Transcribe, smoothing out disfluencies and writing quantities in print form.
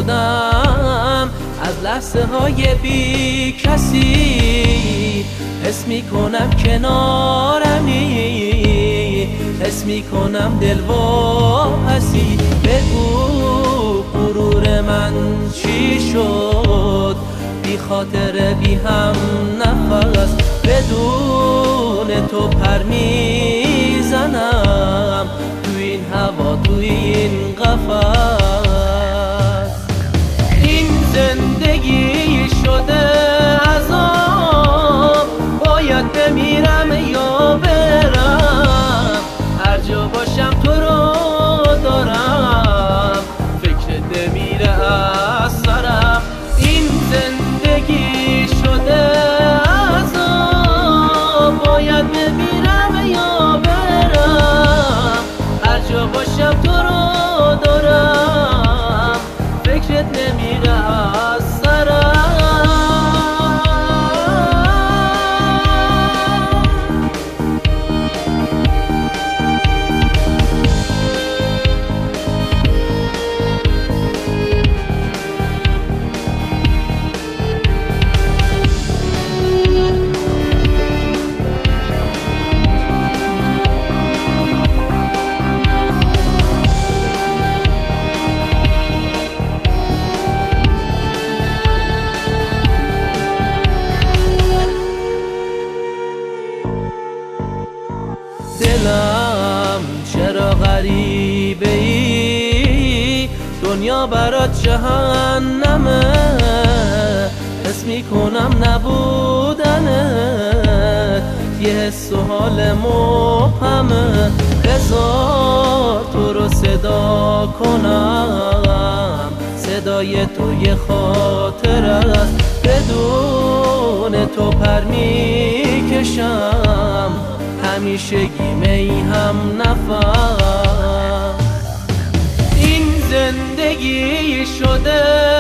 شدم از لحظه های بی کسی. حس میکنم کنارمی، حس میکنم دل واپسی. بگو غرور من چی شد، بی خاطر بی هم نفس. بدون تو پر میزنم تو این هوا، تو این قفس. این زندگی شده عذاب، باید بمیرم یا برم. هر جا باشم تو رو دارم، فکرت نمیره از سرم. این زندگی شده عذاب، باید بمیرم یا برم. هر جا باشم تو رو دارم، فکرت نمیره از سرم. دلم چرا غریبه ای، دنیا برات جهنمه. حس میکنم نبودنت یه حس و حال مبهمه. بذار تو رو صدا کنم، صدای تو یه خاطر است. بدون تو پر میکشم، همیشگی می هم نفس. این زندگی شده